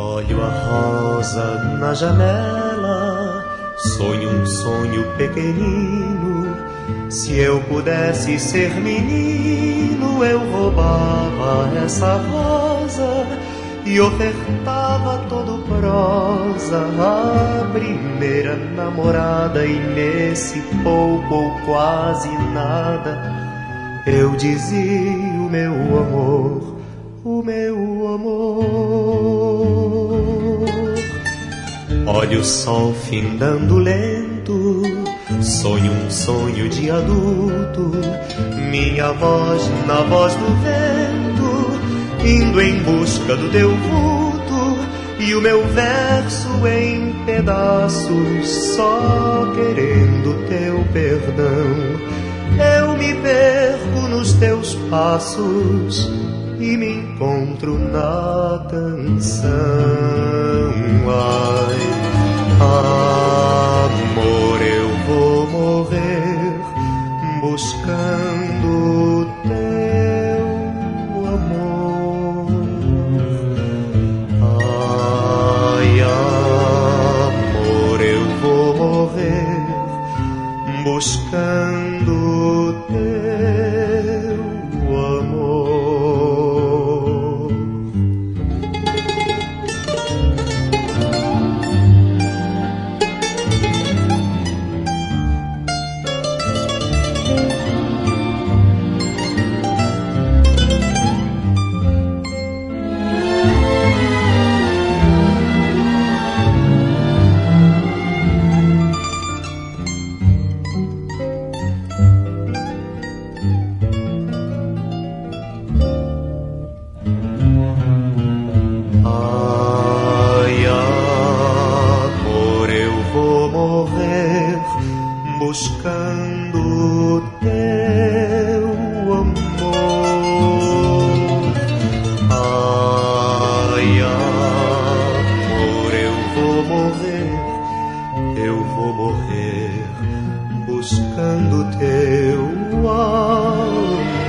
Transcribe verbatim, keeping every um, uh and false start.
Olho a rosa na janela, sonho um sonho pequenino. Se eu pudesse ser menino, eu roubava essa rosa e ofertava todo prosa à primeira namorada. E nesse pouco ou quase nada eu dizia o meu amor, o meu amor. Olho o sol findando lento, sonho um sonho de adulto, minha voz na voz do vento, indo em busca do teu vulto, e o meu verso em pedaços, só querendo teu perdão. Eu me perco nos teus passos e me encontro na canção. Ai, amor, eu vou morrer buscando teu amor. Ai, amor, eu vou morrer buscando teu amor. Buscando teu amor. Ai, amor, eu vou morrer, eu vou morrer buscando teu amor.